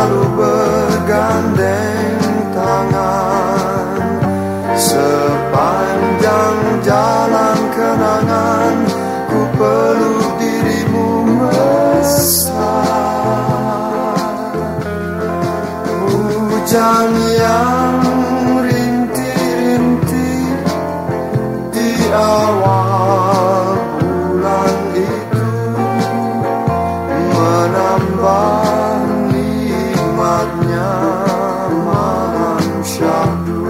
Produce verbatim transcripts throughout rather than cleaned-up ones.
selalu bergandeng tangan. Sepanjang jalan kenangan ku peluk dirimu mesra. Hujan yang rintik-rintik di awal bulan itu menambah nikmatnya malam syahdu.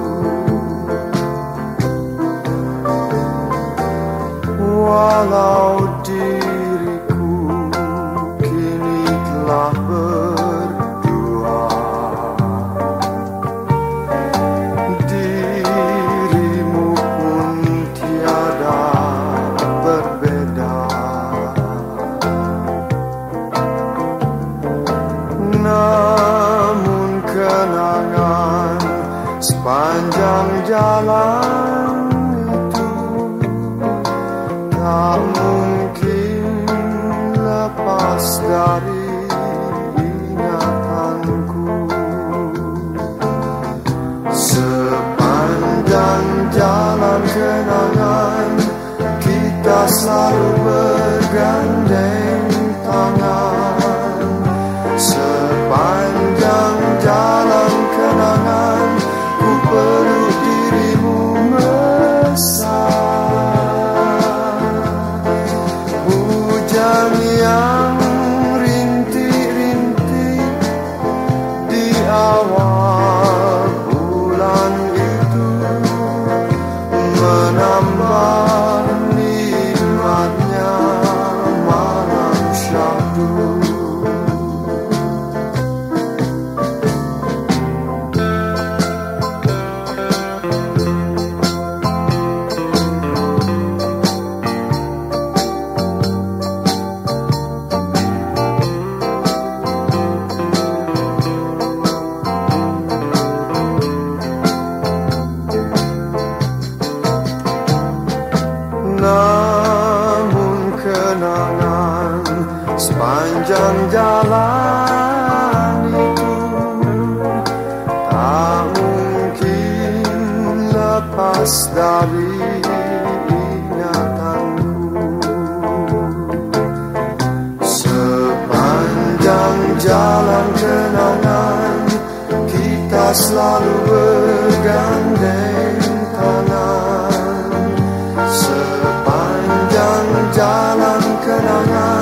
Walau diriku kini telah berdua, dirimu pun tiada berbeda. Namun kenangan sepanjang jalan itu tak mungkin lepas dari ingatanku. Sepanjang jalan kenangan kita selalu bergandeng tangan. Sepanjang jalan kenangan ku peluk dirimu mesra. Hujan yang rintik-rintik di awal bulan itu menambah nikmatnya malam syahdu. Namun kenangan sepanjang jalan itu tak mungkin lepas dari ingatanku. Sepanjang jalan kenangan kita selalu bergandeng tangan. Sepanjang jalan kenangan